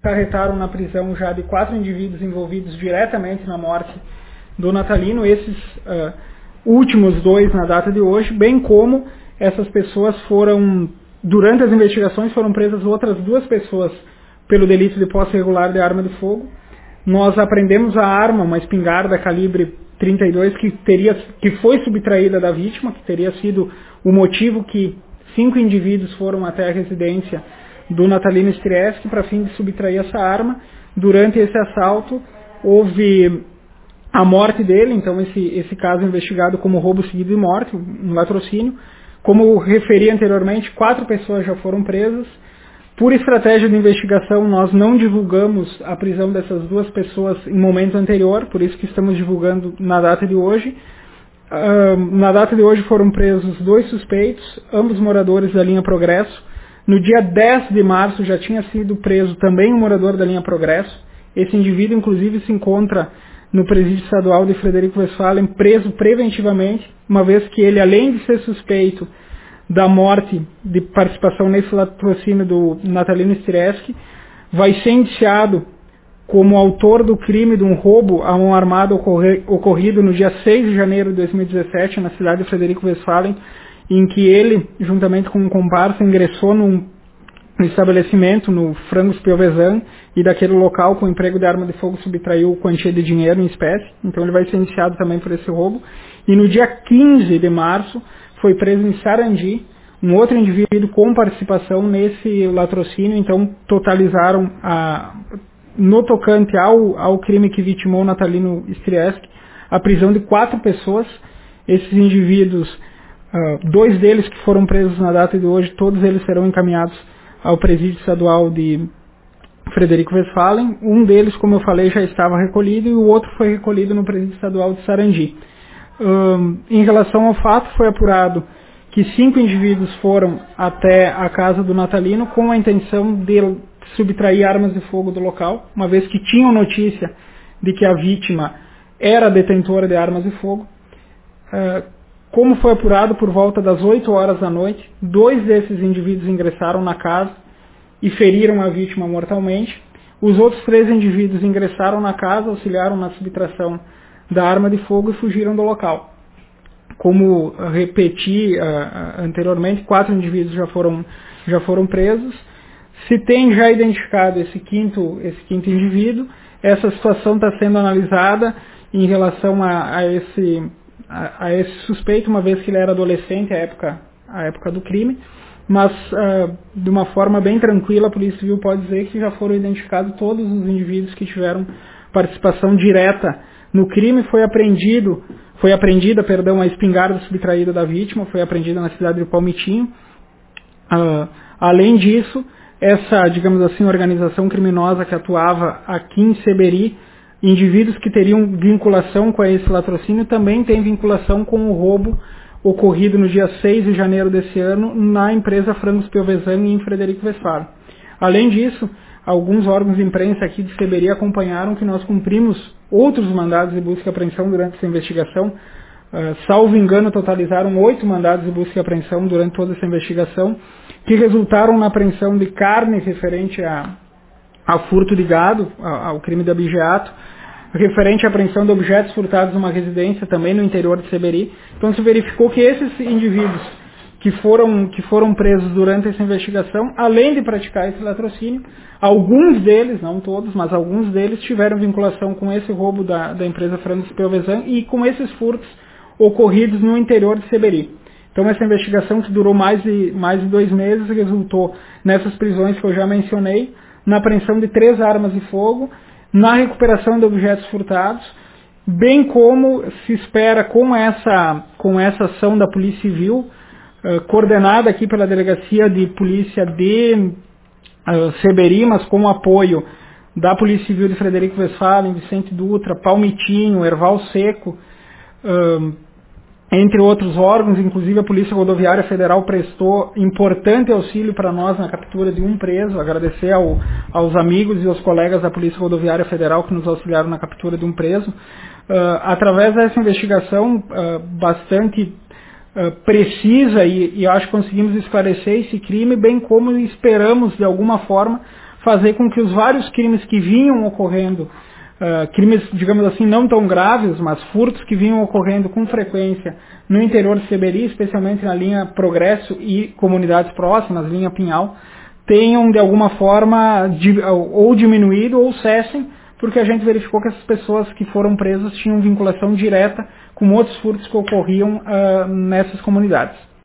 acarretaram na prisão já de 4 indivíduos envolvidos diretamente na morte do Natalino, esses últimos 2 na data de hoje, bem como essas pessoas durante as investigações foram presas outras 2 pessoas pelo delito de posse irregular de arma de fogo. Nós apreendemos a arma, uma espingarda calibre 32, que foi subtraída da vítima, que teria sido o motivo que 5 indivíduos foram até a residência do Natalino Strieski para fim de subtrair essa arma. Durante esse assalto houve a morte dele, então esse caso é investigado como roubo seguido de morte, um latrocínio. Como eu referi anteriormente, 4 pessoas já foram presas. Por estratégia de investigação, nós não divulgamos a prisão dessas 2 pessoas em momento anterior, por isso que estamos divulgando na data de hoje. Na data de hoje foram presos 2 suspeitos, ambos moradores da linha Progresso. No dia 10 de março já tinha sido preso também um morador da linha Progresso. Esse indivíduo, inclusive, se encontra no presídio estadual de Frederico Westphalen, preso preventivamente, uma vez que ele, além de ser suspeito da morte de participação nesse latrocínio do Natalino Strieski, vai ser indiciado como autor do crime de um roubo a mão armada ocorrido no dia 6 de janeiro de 2017 na cidade de Frederico Westphalen, em que ele, juntamente com um comparsa, ingressou no estabelecimento, no Frangos Piovesan, e daquele local, com emprego de arma de fogo, subtraiu quantia de dinheiro em espécie. Então ele vai ser indiciado também por esse roubo. E no dia 15 de março foi preso em Sarandi um outro indivíduo com participação nesse latrocínio. Então totalizaram, no tocante ao crime que vitimou Natalino Strieski, a prisão de 4 pessoas. Esses indivíduos, 2 deles que foram presos na data de hoje, todos eles serão encaminhados ao presídio estadual de Frederico Westphalen. Um deles, como eu falei, já estava recolhido e o outro foi recolhido no presídio estadual de Sarandi. Em relação ao fato, foi apurado que 5 indivíduos foram até a casa do Natalino com a intenção de subtrair armas de fogo do local, uma vez que tinham notícia de que a vítima era detentora de armas de fogo. Como foi apurado, por volta das 8 horas da noite, 2 desses indivíduos ingressaram na casa e feriram a vítima mortalmente. Os outros 3 indivíduos ingressaram na casa, auxiliaram na subtração da arma de fogo e fugiram do local. Como repeti anteriormente, 4 indivíduos já foram presos. Se tem já identificado esse quinto indivíduo, essa situação está sendo analisada em relação a esse suspeito, uma vez que ele era adolescente à época do crime, mas de uma forma bem tranquila, a Polícia Civil pode dizer que já foram identificados todos os indivíduos que tiveram participação direta no crime. Foi apreendida a espingarda subtraída da vítima, foi apreendida na cidade de Palmitinho. Além disso, essa, digamos assim, organização criminosa que atuava aqui em Seberi, indivíduos que teriam vinculação com esse latrocínio, também tem vinculação com o roubo ocorrido no dia 6 de janeiro desse ano na empresa Frangos Piovesan em Frederico Westphalen. Além disso, alguns órgãos de imprensa aqui de Seberi acompanharam que nós cumprimos outros mandados de busca e apreensão durante essa investigação. Salvo engano, totalizaram 8 mandados de busca e apreensão durante toda essa investigação, que resultaram na apreensão de carne referente a furto de gado, ao crime de abigeato, referente à apreensão de objetos furtados numa residência também no interior de Seberi. Então se verificou que esses indivíduos que foram presos durante essa investigação, além de praticar esse latrocínio, alguns deles, não todos, mas alguns deles tiveram vinculação com esse roubo da empresa Frangos Piovesan e com esses furtos ocorridos no interior de Seberi. Então essa investigação, que durou mais de 2 meses, resultou nessas prisões que eu já mencionei, na apreensão de 3 armas de fogo, na recuperação de objetos furtados, bem como se espera com essa ação da Polícia Civil, coordenada aqui pela Delegacia de Polícia de Seberi, mas com o apoio da Polícia Civil de Frederico Westphalen, Vicente Dutra, Palmitinho, Erval Seco, entre outros órgãos. Inclusive a Polícia Rodoviária Federal prestou importante auxílio para nós na captura de um preso. Agradecer aos amigos e aos colegas da Polícia Rodoviária Federal que nos auxiliaram na captura de um preso. Através dessa investigação bastante precisa, e acho que conseguimos esclarecer esse crime, bem como esperamos de alguma forma fazer com que os vários crimes que vinham ocorrendo, crimes, digamos assim, não tão graves, mas furtos que vinham ocorrendo com frequência no interior de Seberi, especialmente na linha Progresso e comunidades próximas, linha Pinhal, tenham de alguma forma ou diminuído ou cessem, porque a gente verificou que essas pessoas que foram presas tinham vinculação direta com outros furtos que ocorriam nessas comunidades.